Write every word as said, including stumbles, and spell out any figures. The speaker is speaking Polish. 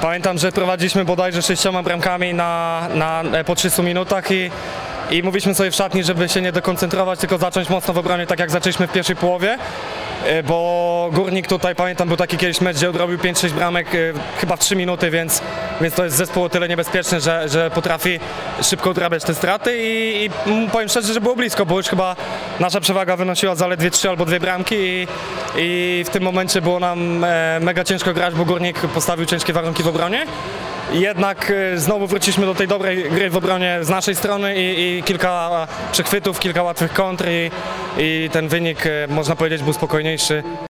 Pamiętam, że prowadziliśmy bodajże sześcioma bramkami na, na, po trzystu minutach i, i mówiliśmy sobie w szatni, żeby się nie dekoncentrować, tylko zacząć mocno w obronie, tak jak zaczęliśmy w pierwszej połowie, bo Górnik tutaj, pamiętam, był taki kiedyś mecz, gdzie odrobił pięć sześć bramek chyba w trzy minuty, więc, więc to jest zespół o tyle niebezpieczny, że, że potrafi szybko odrabiać te straty i, i powiem szczerze, że było blisko, bo już chyba nasza przewaga wynosiła zaledwie trzy albo dwie bramki i, i w tym momencie było nam mega ciężko grać, bo Górnik postawił ciężkie warunki w obronie. Jednak znowu wróciliśmy do tej dobrej gry w obronie z naszej strony i, i kilka przechwytów, kilka łatwych kontr i, i ten wynik, można powiedzieć, był spokojniejszy.